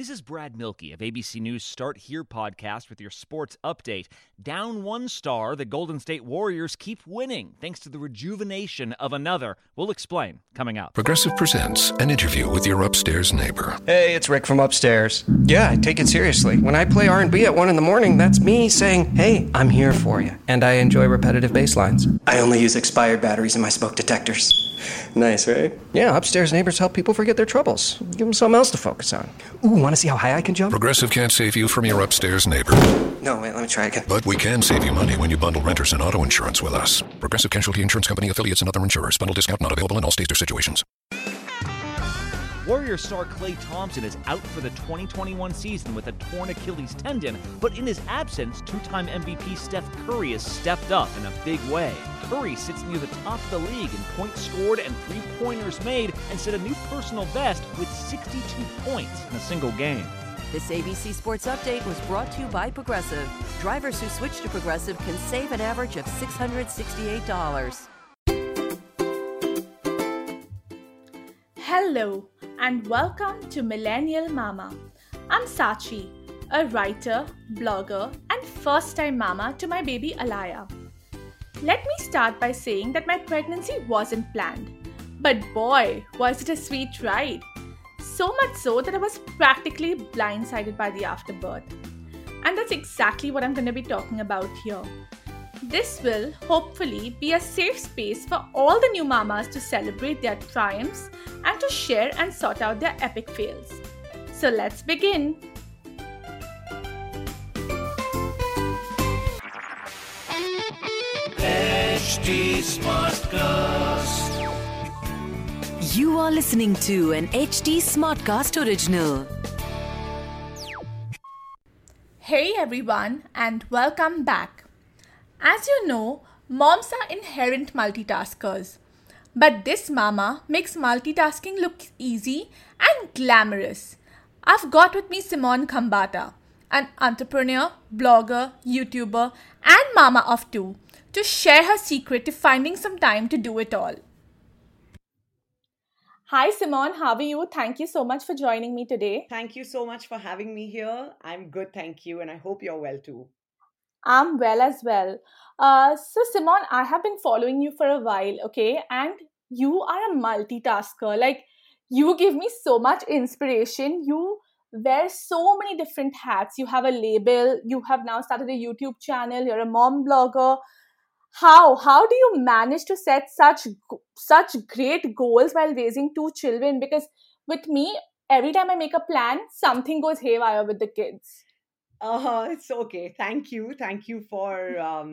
This is Brad Milkey of ABC News Start Here podcast with your sports update. Down one star, the Golden State Warriors keep winning thanks to the rejuvenation of another. We'll explain coming up. Progressive presents an interview with your upstairs neighbor. Hey, it's Rick from upstairs. Yeah, I take it seriously. When I play R&B at 1 a.m, that's me saying, hey, I'm here for you. And I enjoy repetitive bass lines. I only use expired batteries in my smoke detectors. Nice, right? Yeah, upstairs neighbors help people forget their troubles. Give them something else to focus on. Ooh, want to see how high I can jump? Progressive can't save you from your upstairs neighbor. No, wait, let me try again. But we can save you money when you bundle renters and auto insurance with us. Progressive Casualty Insurance Company, affiliates, and other insurers. Bundle discount not available in all states or situations. Warrior star Klay Thompson is out for the 2021 season with a torn Achilles tendon, but in his absence, two-time MVP Steph Curry has stepped up in a big way. Curry sits near the top of the league in points scored and three-pointers made and set a new personal best with 62 points in a single game. This ABC Sports Update was brought to you by Progressive. Drivers who switch to Progressive can save an average of $668. Hello and welcome to Millennial Mama. I'm Sachi, a writer, blogger, and first-time mama to my baby Alaya. Let me start by saying that my pregnancy wasn't planned, but boy, was it a sweet ride. So much so that I was practically blindsided by the afterbirth. And that's exactly what I'm going to be talking about here. This will hopefully be a safe space for all the new mamas to celebrate their triumphs and to share and sort out their epic fails. So let's begin. HT Smartcast. You are listening to an HT Smartcast original. Hey everyone and welcome back. As you know, moms are inherent multitaskers. But this mama makes multitasking look easy and glamorous. I've got with me Simone Khambata, an entrepreneur, blogger, YouTuber, and mama of two, to share her secret to finding some time to do it all. Hi Simone, how are you? Thank you so much for joining me today. Thank you so much for having me here. I'm good, thank you, and I hope you're well too. I'm well as well. So Simone, I have been following you for a while, okay? And you are a multitasker. Like, you give me so much inspiration. You wear so many different hats. You have a label. You have now started a YouTube channel. You're a mom blogger. How do you manage to set such great goals while raising two children? Because with me, every time I make a plan, something goes haywire with the kids. It's okay. Thank you. Thank you for,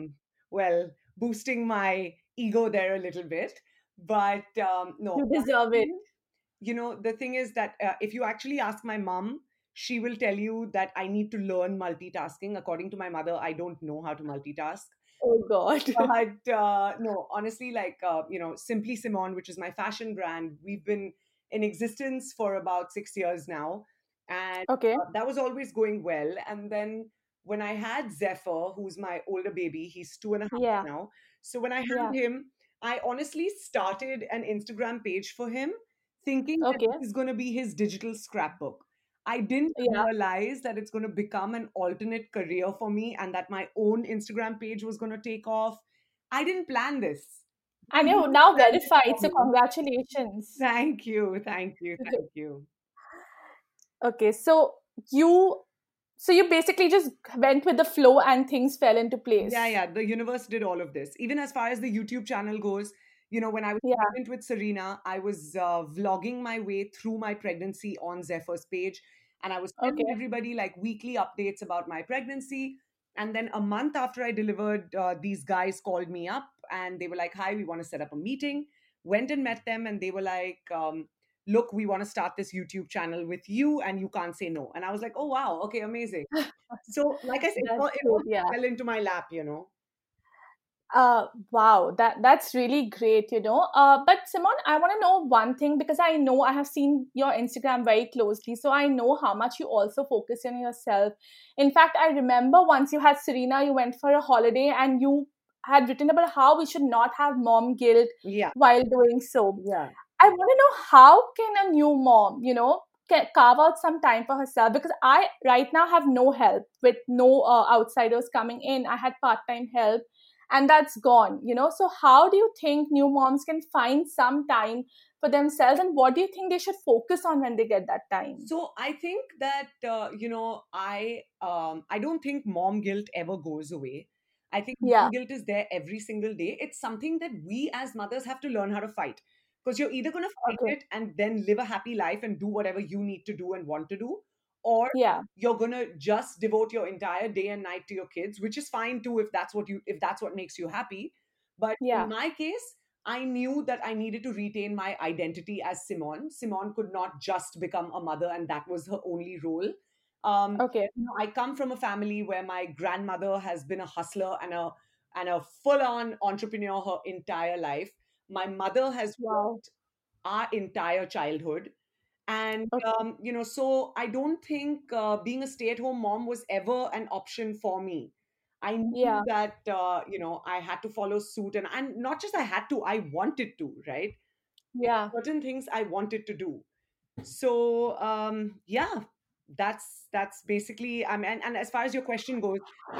boosting my ego there a little bit. But no. You deserve it. You know, the thing is that if you actually ask my mom, she will tell you that I need to learn multitasking. According to my mother, I don't know how to multitask. Oh, God. But no, honestly, Simply Simone, which is my fashion brand, we've been in existence for about 6 years now. And Okay. that was always going well. And then when I had Zephyr, who's my older baby, he's 2.5 Yeah. now. So when I Yeah. had him, I honestly started an Instagram page for him, thinking that Okay. this is going to be his digital scrapbook. I didn't Yeah. realize that it's going to become an alternate career for me and that my own Instagram page was going to take off. I didn't plan this. And you're now verified, so congratulations. Thank you. Thank you. Thank you. Okay, so you basically just went with the flow and things fell into place. Yeah. The universe did all of this. Even as far as the YouTube channel goes, you know, when I was Yeah. pregnant with Serena, I was vlogging my way through my pregnancy on Zephyr's page. And I was telling Okay. everybody like weekly updates about my pregnancy. And then a month after I delivered, these guys called me up and they were like, hi, we want to set up a meeting. Went and met them and they were like, look, we want to start this YouTube channel with you and you can't say no. And I was like, oh, wow. Okay, amazing. So like I said, it all Yeah. fell into my lap, you know. Wow, that's really great, you know. But Simone, I want to know one thing because I know I have seen your Instagram very closely, so I know how much you also focus on yourself. In fact, I remember once you had Serena, you went for a holiday and you had written about how we should not have mom guilt Yeah. while doing so. Yeah. I want to know, how can a new mom, you know, carve out some time for herself, because I right now have no help with no outsiders coming in. I had part-time help and that's gone, So how do you think new moms can find some time for themselves, and what do you think they should focus on when they get that time? So I think that I don't think mom guilt ever goes away. I think Yeah. mom guilt is there every single day. It's something that we as mothers have to learn how to fight, because you're either going to fight Okay. it and then live a happy life and do whatever you need to do and want to do, or Yeah. you're going to just devote your entire day and night to your kids, which is fine too if that's what makes you happy. But in Yeah. my case, I knew that I needed to retain my identity as Simone. Simone could not just become a mother, and that was her only role. Okay. I come from a family where my grandmother has been a hustler and a full-on entrepreneur her entire life. My mother has Wow. worked our entire childhood, and Okay. so I don't think being a stay-at-home mom was ever an option for me. I knew Yeah. that I had to follow suit, and not just I had to, I wanted to, right? Yeah. Certain things I wanted to do. So yeah, that's basically, I mean, and as far as your question goes,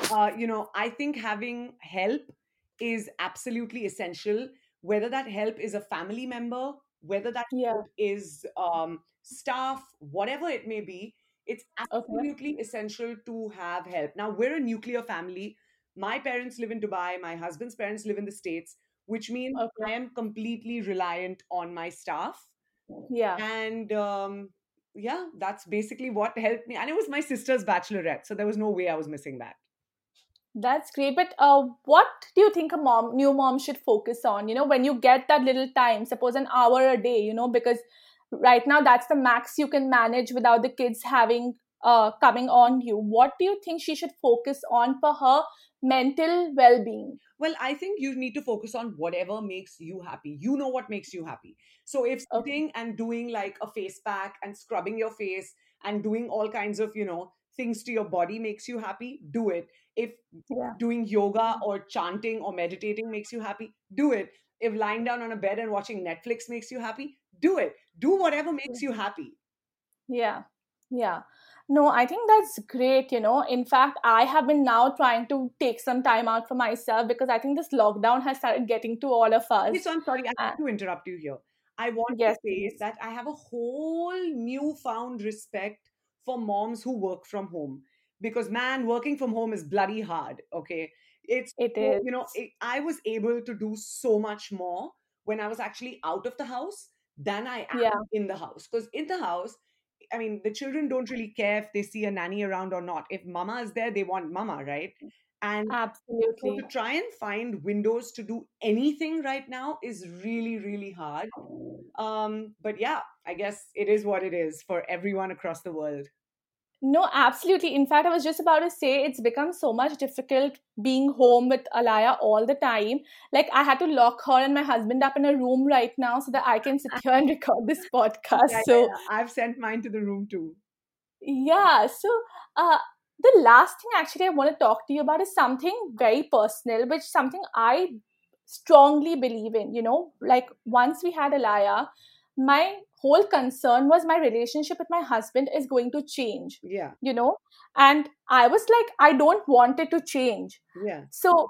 I think having help is absolutely essential, whether that help is a family member, whether that Yeah. help is staff, whatever it may be. It's Okay. absolutely essential to have help. Now, we're a nuclear family. My parents live in Dubai, my husband's parents live in the States, which means Okay. I am completely reliant on my staff. Yeah. And yeah, that's basically what helped me. And it was my sister's bachelorette, so there was no way I was missing that. That's great. But what do you think new mom should focus on? When you get that little time, suppose an hour a day, because right now that's the max you can manage without the kids having coming on you. What do you think she should focus on for her mental well-being? Well, I think you need to focus on whatever makes you happy. You know what makes you happy. So if Okay. sitting and doing like a face pack and scrubbing your face and doing all kinds of, things to your body makes you happy, do it. If Yeah. doing yoga or chanting or meditating makes you happy, do it. If lying down on a bed and watching Netflix makes you happy, do it. Do whatever makes you happy. Yeah. Yeah. No, I think that's great. In fact, I have been now trying to take some time out for myself, because I think this lockdown has started getting to all of Okay, us. so I'm sorry, I Uh, have to interrupt you here. I want to yes, say please. that I have a whole newfound respect for moms who work from home, because man, working from home is bloody hard. Okay, it's It so, is. I was able to do so much more when I was actually out of the house than I Yeah. am in the house. Because in the house, I mean, the children don't really care if they see a nanny around or not. If mama is there, they want mama, right? And so to Absolutely. try and find windows to do anything right now is really, really hard. But yeah, I guess it is what it is for everyone across the world. No, absolutely. In fact, I was just about to say it's become so much difficult being home with Alaya all the time. Like, I had to lock her and my husband up in a room right now so that I can sit here and record this Yeah, podcast. yeah, So, yeah. I've sent mine to the room too. yeah. So, uh, the last thing actually I want to talk to you about is something very personal, which something I strongly believe in. Like once we had Alaya, my whole concern was my relationship with my husband is going to change, Yeah, you know, and I was like, I don't want it to change. yeah. So,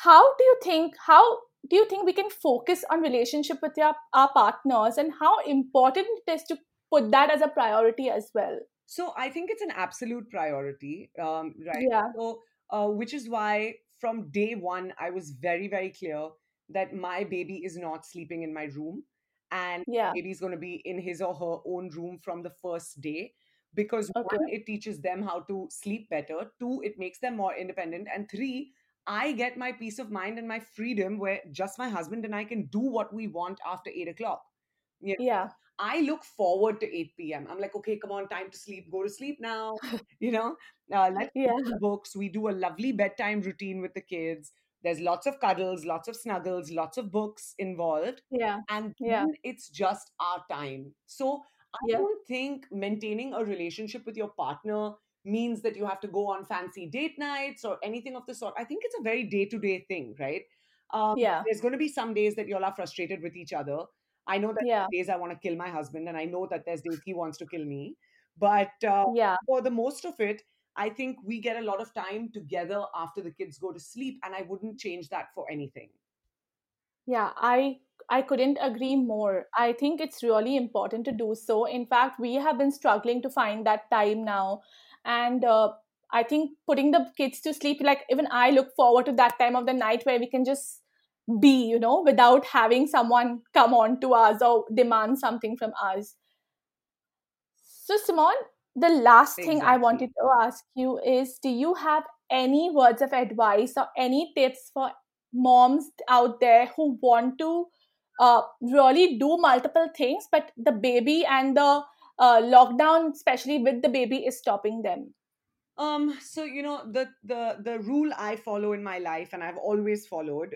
how do you think we can focus on relationship with our partners, and how important it is to put that as a priority as well? So I think it's an absolute priority, right? Yeah. So, which is why from day one, I was very, very clear that my baby is not sleeping in my room, and Yeah. baby is going to be in his or her own room from the first day. Because Okay. one, it teaches them how to sleep better. Two, it makes them more independent. And three, I get my peace of mind and my freedom where just my husband and I can do what we want after 8 o'clock. Yeah. I look forward to 8 p.m. I'm like, okay, come on, time to sleep, go to sleep now. You know, let's Yeah. read some books. We do a lovely bedtime routine with the kids. There's lots of cuddles, lots of snuggles, lots of books involved. Yeah. And Yeah. then it's just our time. So I Yeah. don't think maintaining a relationship with your partner means that you have to go on fancy date nights or anything of the sort. I think it's a very day to day thing, right? Yeah. There's going to be some days that you all are frustrated with each other. I know that Yeah. there's days I want to kill my husband, and I know that there's days he wants to kill me. But Yeah. for the most of it, I think we get a lot of time together after the kids go to sleep, and I wouldn't change that for anything. Yeah, I couldn't agree more. I think it's really important to do so. In fact, we have been struggling to find that time now. And I think putting the kids to sleep, like even I look forward to that time of the night where we can just be, without having someone come on to us or demand something from us. So, Simone, the last thing I wanted Exactly. to ask you is, do you have any words of advice or any tips for moms out there who want to really do multiple things, but the baby and the lockdown, especially with the baby, is stopping them? So the rule I follow in my life, and I've always followed,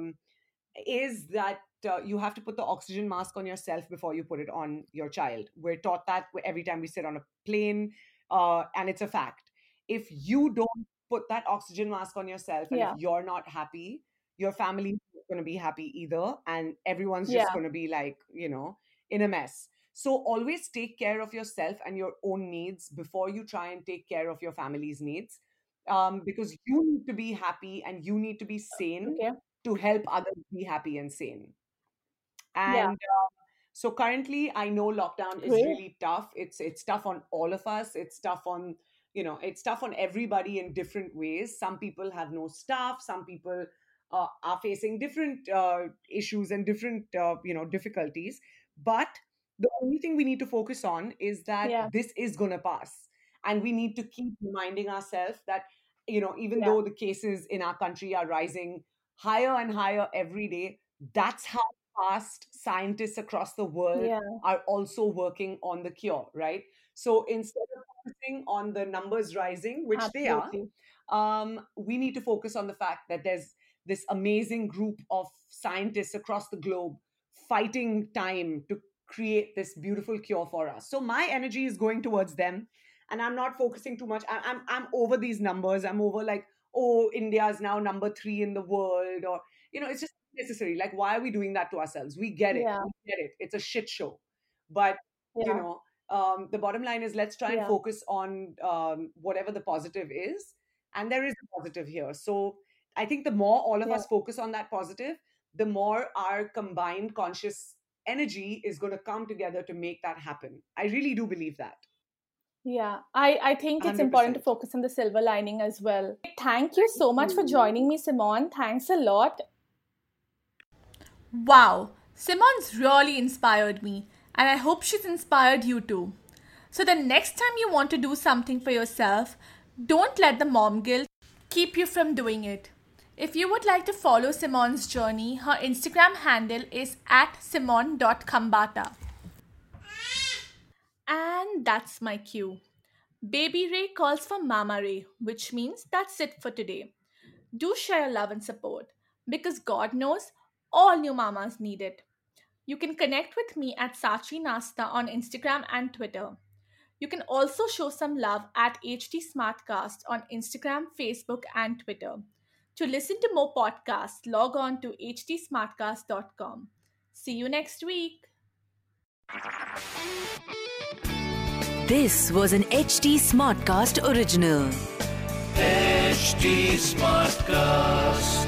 is that you have to put the oxygen mask on yourself before you put it on your child. We're taught that every time we sit on a plane, and it's a fact. If you don't put that oxygen mask on yourself, and if Yeah, you're not happy, your family is not going to be happy either, and everyone's just yeah, going to be like, in a mess. So always take care of yourself and your own needs before you try and take care of your family's needs, because you need to be happy and you need to be sane okay, to help others be happy and sane. yeah, And so currently, I know lockdown is great, really tough. It's tough on all of us. It's tough on it's tough on everybody in different ways. Some people have no staff. Some people are facing different issues and different difficulties. But the only thing we need to focus on is that yeah, this is gonna pass, and we need to keep reminding ourselves that even yeah, though the cases in our country are rising higher and higher every day, that's how fast scientists across the world yeah, are also working on the cure, right? So instead of focusing on the numbers rising, which they are, absolutely, we need to focus on the fact that there's this amazing group of scientists across the globe fighting time to create this beautiful cure for us. So my energy is going towards them, and I'm not focusing too much. I'm over these numbers. I'm over like, oh, India is now number 3 in the world, or it's just necessary. Like, why are we doing that to ourselves? We get it. yeah, We get it. It's a shit show. But, you yeah, know, the bottom line is let's try and yeah, focus on whatever the positive is. And there is a positive here. So I think the more all of yeah. us focus on that positive, the more our combined conscious energy is going to come together to make that happen. I really do believe that. Yeah, I think it's important to 100%. focus on the silver lining as well. Thank you Thank so much for you. joining me, Simone. Thanks a lot. Wow, Simone's really inspired me, and I hope she's inspired you too. So, the next time you want to do something for yourself, don't let the mom guilt keep you from doing it. If you would like to follow Simone's journey, her Instagram handle is @simone.kambata. And that's my cue. Baby Ray calls for Mama Ray, which means that's it for today. Do share love and support because God knows all new mamas need it. You can connect with me at Sachi Nasta on Instagram and Twitter. You can also show some love at HT Smartcast on Instagram, Facebook, and Twitter. To listen to more podcasts, log on to htsmartcast.com. See you next week. This was an HT Smartcast original. HT Smartcast.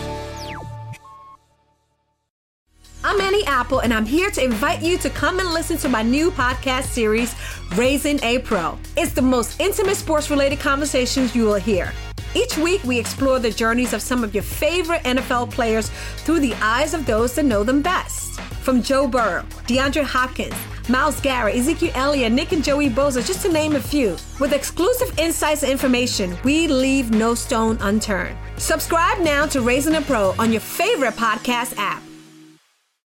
I'm Annie Apple, and I'm here to invite you to come and listen to my new podcast series, Raising a Pro. It's the most intimate sports-related conversations you will hear. Each week, we explore the journeys of some of your favorite NFL players through the eyes of those that know them best. From Joe Burrow, DeAndre Hopkins, Myles Garrett, Ezekiel Elliott, Nick and Joey Bosa, just to name a few. With exclusive insights and information, we leave no stone unturned. Subscribe now to Raising a Pro on your favorite podcast app.